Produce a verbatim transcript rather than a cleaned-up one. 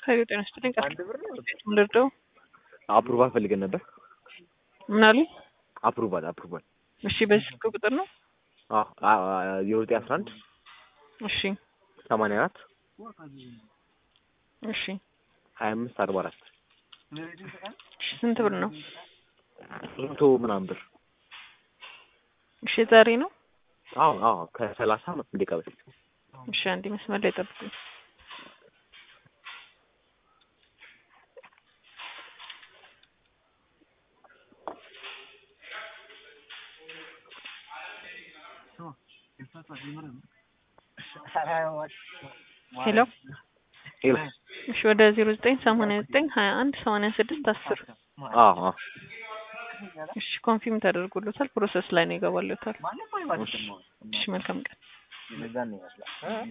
ሀይሉ ጤና ይስጥልኝ። ልርዳው? አፕሩቫል ፈልገን ነበር። ምን አሉኝ? አፕሩቫል አፕሩቫል። እሺ፣ በዚህ ስልክ ቁጥር ነው? አዎ የሁለት አስራ አንድ እሺ፣ ሰማንያ አራት እሺ፣ ሀያ አምስት አርባ አራት ስንት ብር ነው? መቶ ምናምን ብር። እሺ፣ ዛሬ ነው? አዎ አዎ ከሰላሳ ደቂቃ በፊት። እሺ፣ አንዴ መስመር ላይ ጠብቁኝ። ሄሎ ሄሎ። እሺ፣ ወደ ዜሮ ዘጠኝ ሰማንያ ዘጠኝ ሀያ አንድ ሰማንያ ስድስት አስር አዎ አዎ። እሺ፣ ኮንፊርም ተደርጎለታል። ፕሮሰስ ላይ ነው ይገባለታል። እሺ፣ መልካም ቀን።